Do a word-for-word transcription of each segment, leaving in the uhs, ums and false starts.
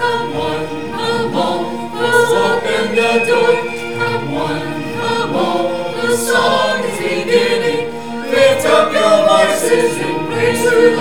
come on, come on, let's open the door. Come on, come on, the song is beginning. Lift up your voices in praise to the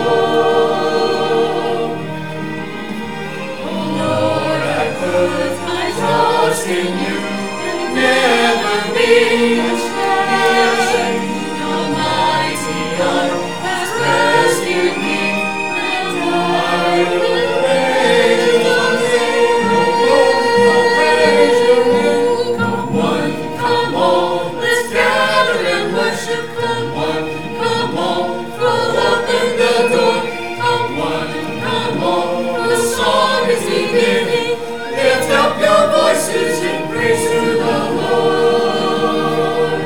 Lord. Oh Lord, I put my trust in you and never be ashamed. Your mighty arm has rescued me, and I will praise your name. I'll praise your name. Come on, come on, let's gather and worship. Come on, come on, throw open the door. Come on, come on, the song is beginning. Lift up your voices in praise to the Lord.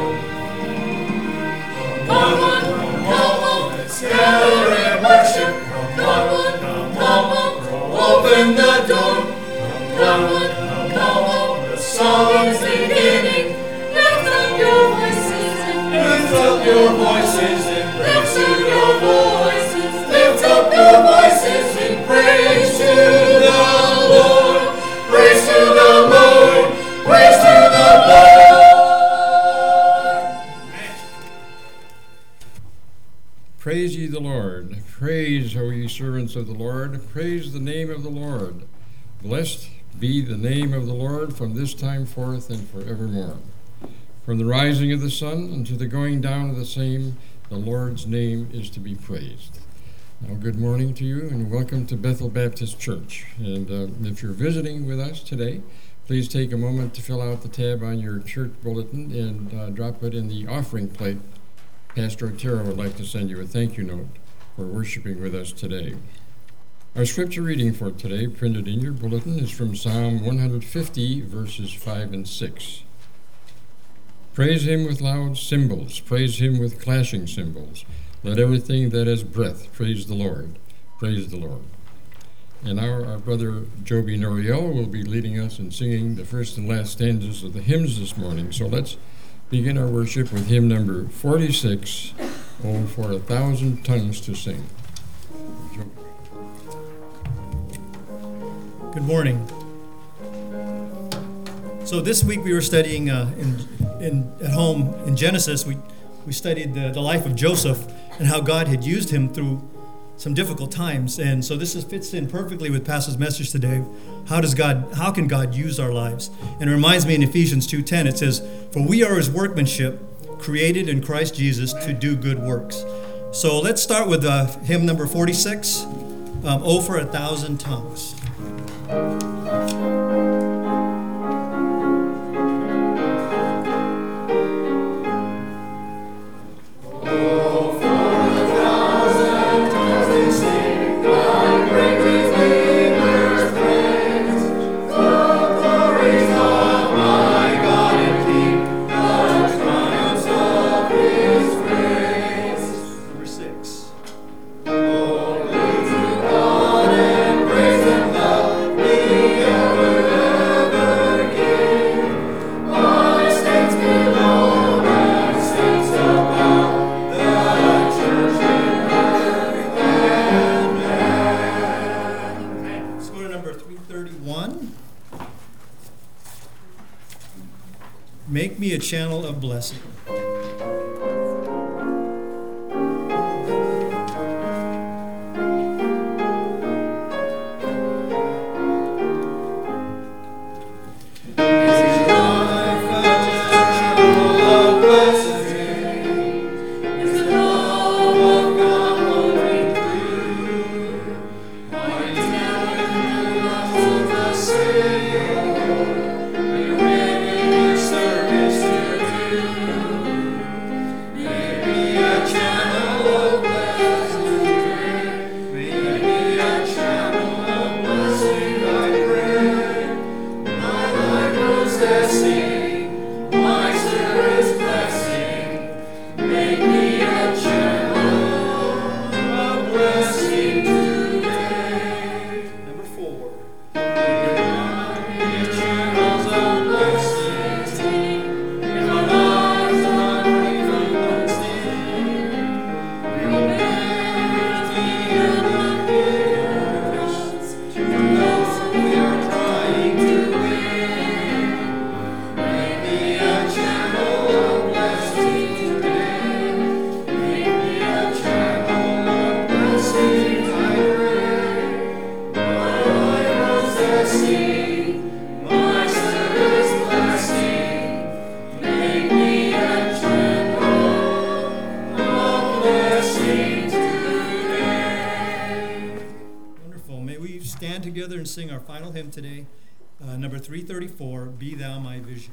Come on, come on, let's gather and worship. Come on, come on, open the door. Come on, come on, the song is beginning. Lift up your voices and lift up your voices and lift up your voices. Lift up your voices in praise to the Lord. Praise to the Lord. Praise to the Lord. Praise ye the Lord. Praise, O ye servants of the Lord. Praise the name of the Lord. Blessed be the name of the Lord from this time forth and forevermore. From the rising of the sun unto the going down of the same, the Lord's name is to be praised. Now, good morning to you, and welcome to Bethel Baptist Church. And uh, if you're visiting with us today, please take a moment to fill out the tab on your church bulletin and uh, drop it in the offering plate. Pastor Otero would like to send you a thank you note for worshiping with us today. Our scripture reading for today, printed in your bulletin, is from Psalm one fifty, verses five and six. Praise him with loud cymbals, praise him with clashing cymbals. Let everything that has breath praise the Lord. Praise the Lord. And now our brother Joby Noriel will be leading us in singing the first and last stanzas of the hymns this morning. So let's begin our worship with hymn number forty-six, Oh, for a Thousand Tongues to Sing. Joby. Good morning. So this week we were studying uh, in, in at home in Genesis. We we studied the, the life of Joseph and how God had used him through some difficult times. And so this is, fits in perfectly with Pastor's message today. How does God? How can God use our lives? And it reminds me in Ephesians two ten. It says, "For we are His workmanship, created in Christ Jesus to do good works." So let's start with uh, hymn number forty-six. Um, "Oh, for a Thousand Tongues." Make me a channel of blessing. Service to do. together and sing our final hymn today, uh, number three thirty-four, Be Thou My Vision.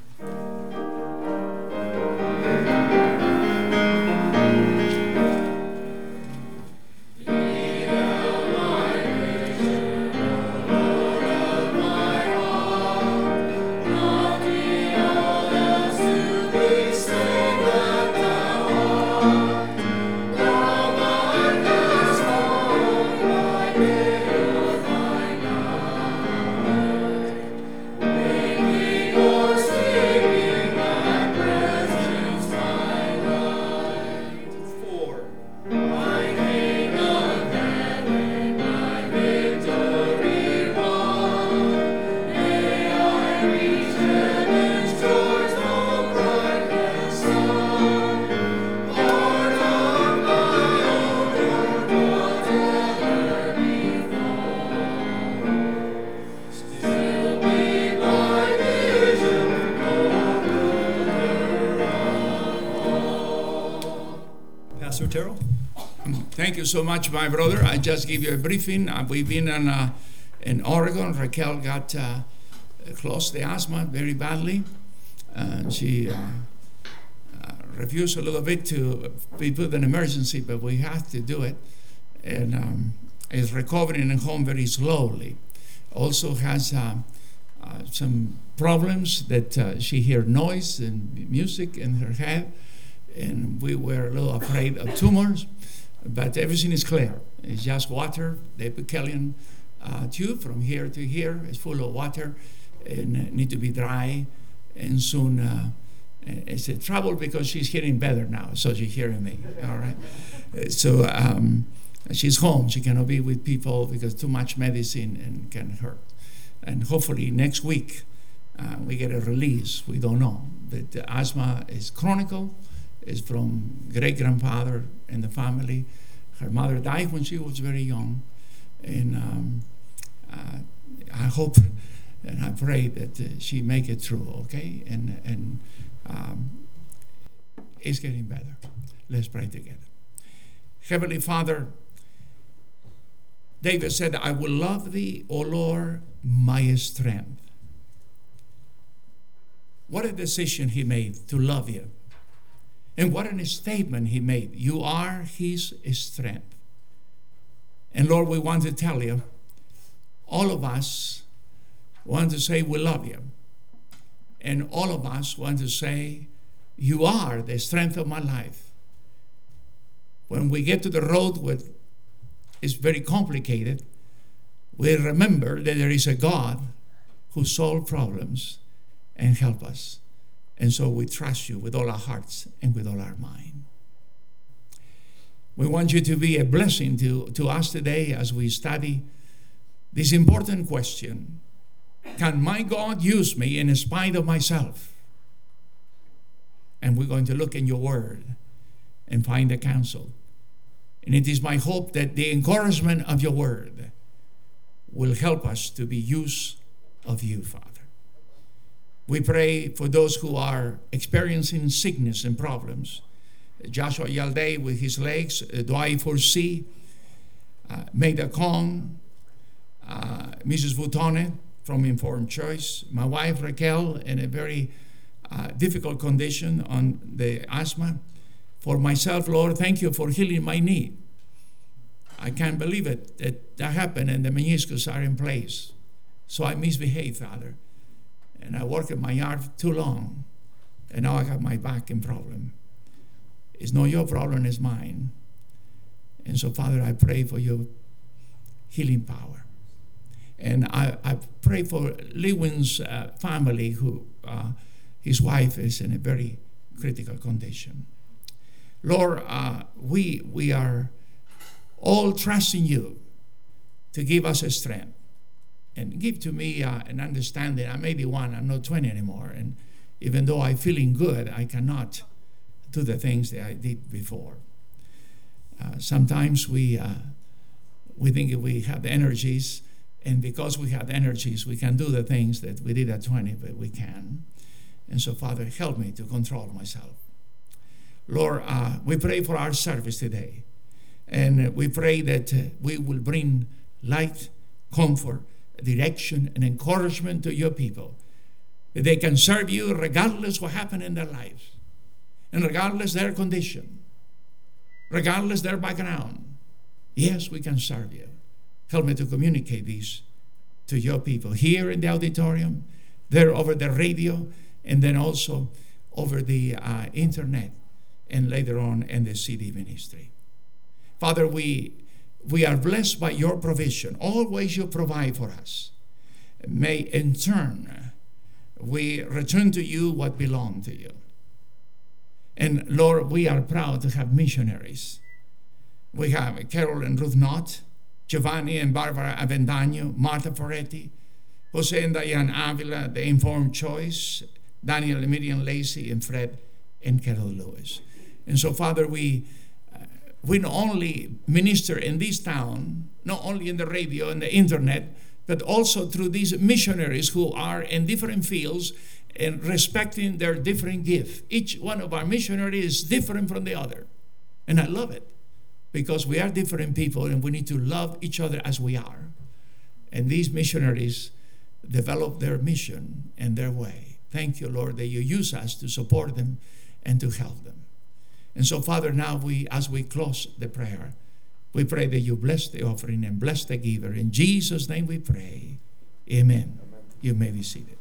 Thank you so much, my brother. I just give you a briefing. Uh, we've been in, uh, in Oregon. Raquel got uh, close to asthma very badly. Uh, she uh, uh, refused a little bit to be put in emergency, but we had to do it. And um, is recovering at home very slowly. Also has uh, uh, some problems that uh, she hears noise and music in her head. And we were a little afraid of tumors. But everything is clear. It's just water. The epithelium uh, tube from here to here is full of water and uh, need to be dry. And soon uh, it's a trouble because she's hearing better now, so she's hearing me. All right. Uh, so um, she's home. She cannot be with people because too much medicine and can hurt. And hopefully next week uh, we get a release. We don't know. But the asthma is chronic. Is from great grandfather in the family. Her mother died when she was very young, and um, uh, I hope and I pray that uh, she make it through. Okay, and and um, it's getting better. Let's pray together. Heavenly Father, David said, "I will love Thee, O Lord, my strength." What a decision he made to love You. And what a statement he made. You are his strength. And Lord, we want to tell you, all of us want to say we love you. And all of us want to say, you are the strength of my life. When we get to the road where it's very complicated, we remember that there is a God who solves problems and help us. And so we trust You with all our hearts and with all our mind. We want You to be a blessing to, to us today as we study this important question. Can my God use me in spite of myself? And we're going to look in Your word and find the counsel. And it is my hope that the encouragement of Your word will help us to be used of You, Father. We pray for those who are experiencing sickness and problems. Joshua Yalday with his legs, uh, do I foresee? Uh, Maida Kong, uh, Missus Boutone from Informed Choice, my wife Raquel in a very uh, difficult condition on the asthma. For myself, Lord, thank You for healing my knee. I can't believe it that that happened and the meniscus are in place. So I misbehaved, Father. And I worked in my yard too long, and now I got my back in problem. It's not Your problem, it's mine. And so, Father, I pray for Your healing power. And I, I pray for Lewin's uh, family, who uh, his wife is in a very critical condition. Lord, uh, we, we are all trusting You to give us a strength. And give to me uh, an understanding. I'm eighty-one, I'm not twenty anymore. And even though I'm feeling good, I cannot do the things that I did before. Uh, sometimes we uh, we think we have the energies, and because we have the energies, we can do the things that we did at twenty, but we can. And so, Father, help me to control myself. Lord, uh, we pray for our service today. And we pray that uh, we will bring light, comfort, direction and encouragement to your people. That they can serve you regardless what happened in their lives. And regardless their condition. Regardless their background. Yes, we can serve you. Help me to communicate this to your people here in the auditorium, there over the radio, and then also over the uh, internet, and later on in the C D ministry. Father, we we are blessed by your provision. Always you provide for us. May in turn we return to you what belongs to you. And Lord, we are proud to have missionaries. We have Carol and Ruth Knott, Giovanni and Barbara Avendano, Marta Ferretti, Jose and Diane Avila, The Informed Choice, Daniel and Miriam Lacey, and Fred and Carol Lewis. And so, Father, we uh, we not only minister in this town, not only in the radio and the internet, but also through these missionaries who are in different fields and respecting their different gift. Each one of our missionaries is different from the other. And I love it because we are different people and we need to love each other as we are. And these missionaries develop their mission and their way. Thank you, Lord, that you use us to support them and to help them. And so, Father, now we, as we close the prayer, we pray that you bless the offering and bless the giver. In Jesus' name we pray. Amen. Amen. You may be seated.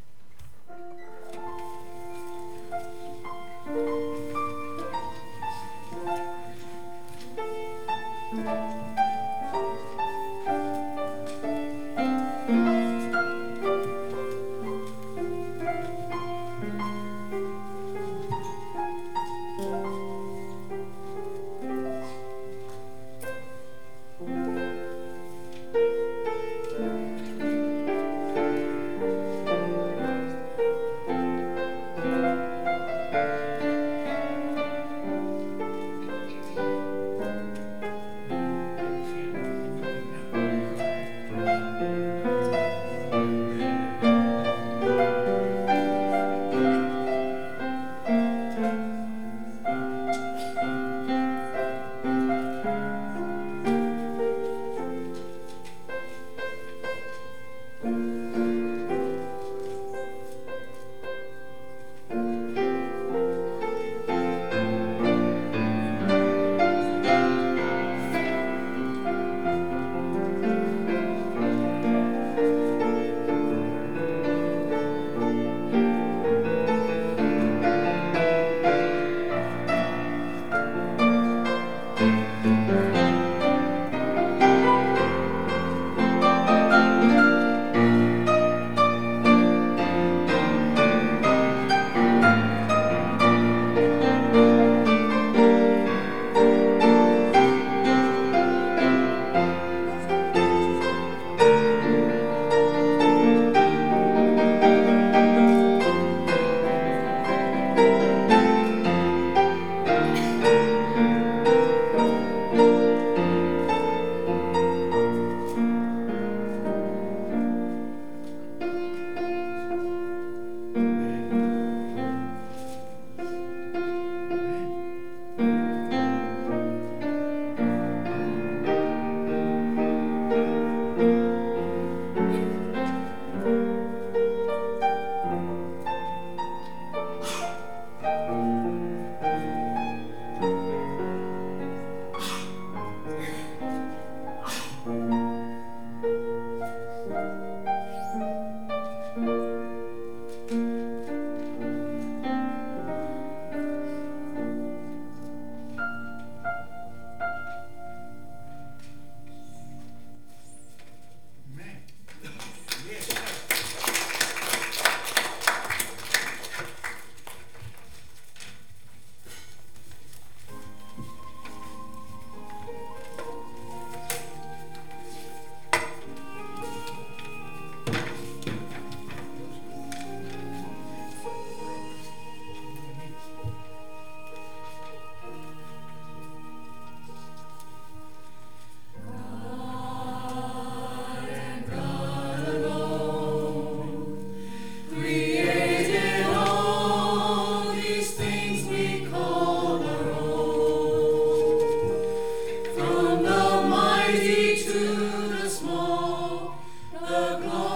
The glory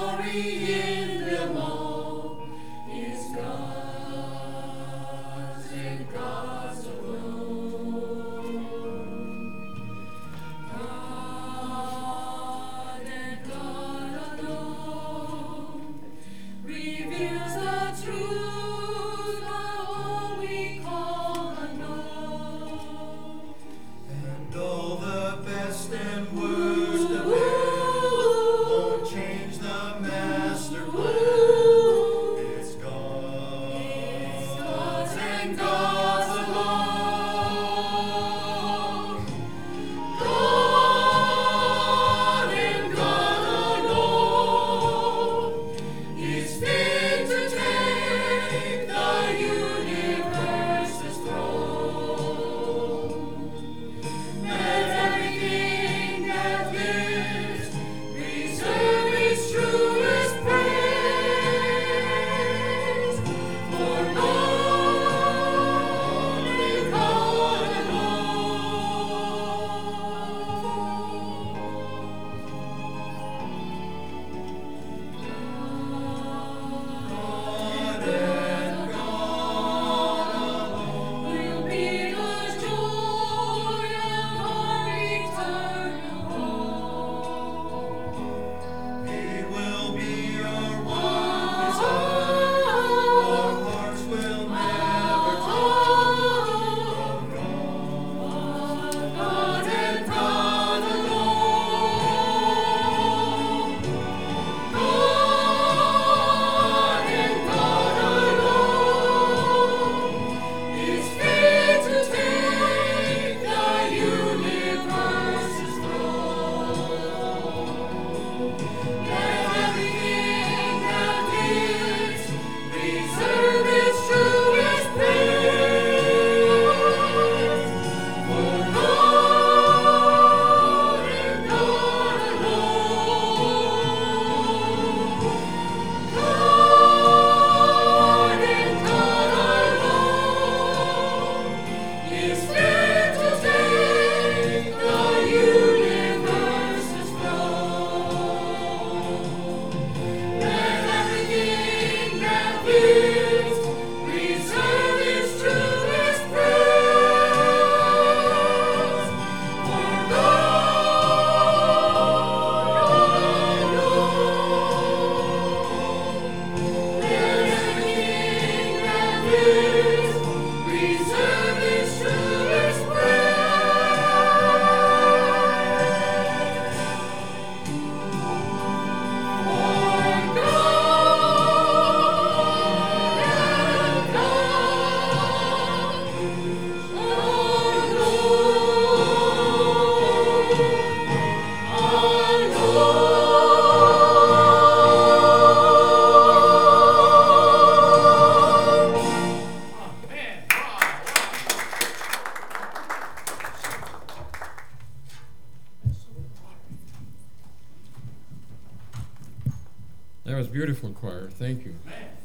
That was beautiful, choir. Thank you.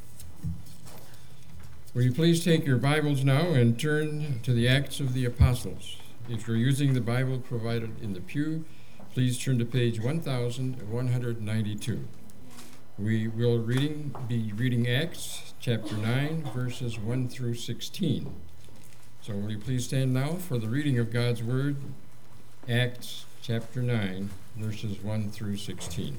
Will you please take your Bibles now and turn to the Acts of the Apostles? If you're using the Bible provided in the pew, please turn to page one thousand one hundred ninety-two. We will reading, be reading Acts chapter nine, verses one through sixteen. So will you please stand now for the reading of God's Word, Acts chapter nine, verses one through sixteen.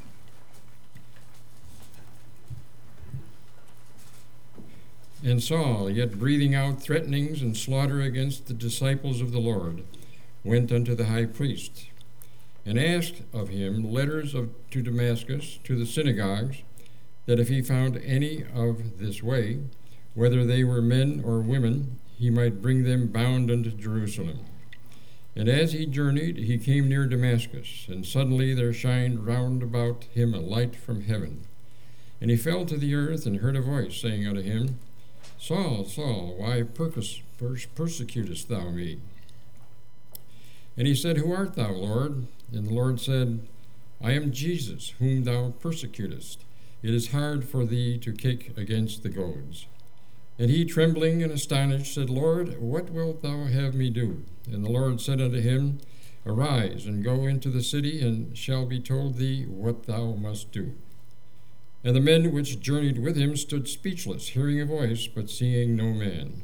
And Saul, yet breathing out threatenings and slaughter against the disciples of the Lord, went unto the high priest, and asked of him letters of, to Damascus, to the synagogues, that if he found any of this way, whether they were men or women, he might bring them bound unto Jerusalem. And as he journeyed, he came near Damascus, and suddenly there shined round about him a light from heaven. And he fell to the earth, and heard a voice saying unto him, Saul, Saul, why percus, pers- persecutest thou me? And he said, Who art thou, Lord? And the Lord said, I am Jesus, whom thou persecutest. It is hard for thee to kick against the goads. And he, trembling and astonished, said, Lord, what wilt thou have me do? And the Lord said unto him, Arise, and go into the city, and shall be told thee what thou must do. And the men which journeyed with him stood speechless, hearing a voice, but seeing no man.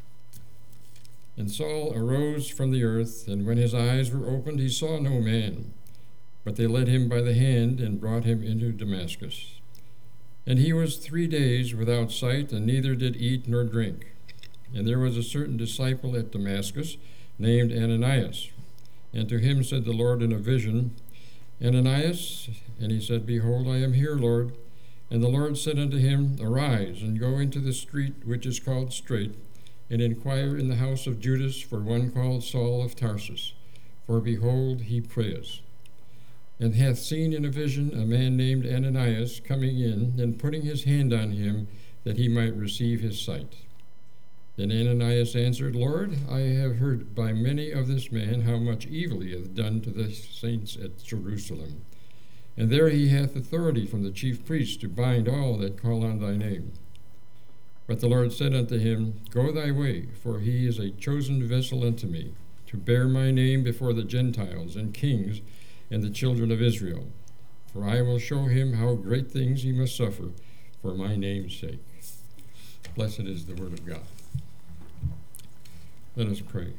And Saul arose from the earth, and when his eyes were opened, he saw no man. But they led him by the hand, and brought him into Damascus. And he was three days without sight, and neither did eat nor drink. And there was a certain disciple at Damascus, named Ananias. And to him said the Lord in a vision, Ananias? And he said, Behold, I am here, Lord. And the Lord said unto him, Arise, and go into the street which is called Straight, and inquire in the house of Judas for one called Saul of Tarsus. For behold, he prayeth, and hath seen in a vision a man named Ananias coming in, and putting his hand on him, that he might receive his sight. Then Ananias answered, Lord, I have heard by many of this man how much evil he hath done to the saints at Jerusalem. And there he hath authority from the chief priests to bind all that call on thy name. But the Lord said unto him, Go thy way, for he is a chosen vessel unto me, to bear my name before the Gentiles and kings and the children of Israel. For I will show him how great things he must suffer for my name's sake. Blessed is the word of God. Let us pray.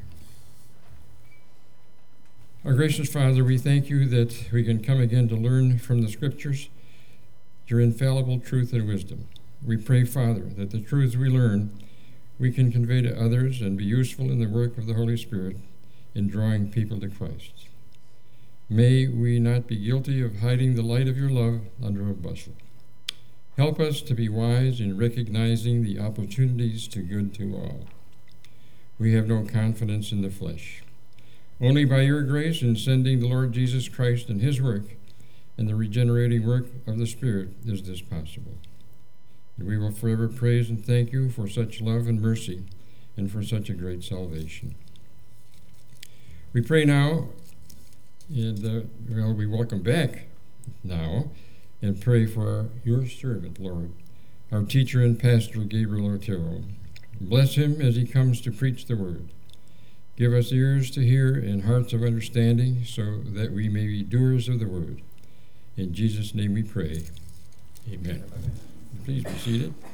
Our gracious Father, we thank you that we can come again to learn from the Scriptures your infallible truth and wisdom. We pray, Father, that the truths we learn we can convey to others and be useful in the work of the Holy Spirit in drawing people to Christ. May we not be guilty of hiding the light of your love under a bushel. Help us to be wise in recognizing the opportunities to good to all. We have no confidence in the flesh. Only by your grace in sending the Lord Jesus Christ and his work and the regenerating work of the Spirit is this possible. And we will forever praise and thank you for such love and mercy and for such a great salvation. We pray now, and uh, well, we welcome back now and pray for your servant, Lord, our teacher and pastor, Gabriel Otero. Bless him as he comes to preach the word. Give us ears to hear and hearts of understanding so that we may be doers of the word. In Jesus' name we pray. Amen. Please be seated.